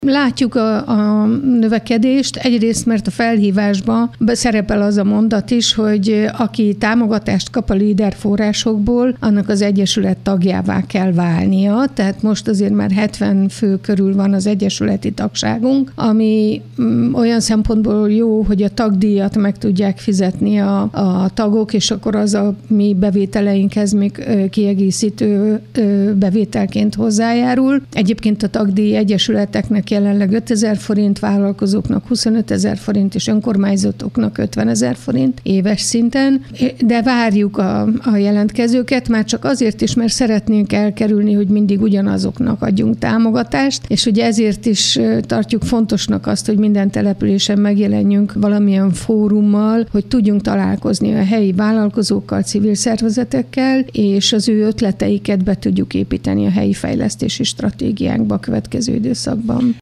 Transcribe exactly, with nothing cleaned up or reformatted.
Látjuk a, a növekedést, egyrészt mert a felhívásban szerepel az a mondat is, hogy aki támogatást kap a LEADER forrásokból, annak az egyesület tagjává kell válnia, tehát most azért már hetven fő körül van az egyesületi tagságunk, ami olyan szempontból jó, hogy a tagdíjat meg tudják fizetni a, a tagok, és akkor az a mi bevételeinkhez még kiegészítő bevételként hozzájárul. Egyébként a tagdíj egyesületeknek jelenleg ötezer forint, vállalkozóknak huszonötezer forint, és önkormányzatoknak ötvenezer forint éves szinten, de várjuk a, a jelentkezőket, már csak azért is, mert szeretnénk elkerülni, hogy mindig ugyanazoknak adjunk támogatást, és ugye ezért is tartjuk fontosnak azt, hogy minden településen megjelenjünk valamilyen fórummal, hogy tudjunk találkozni a helyi vállalkozókkal, civil szervezetekkel, és az ő ötleteiket be tudjuk építeni a helyi fejlesztési stratégiánkba a következő időszakban.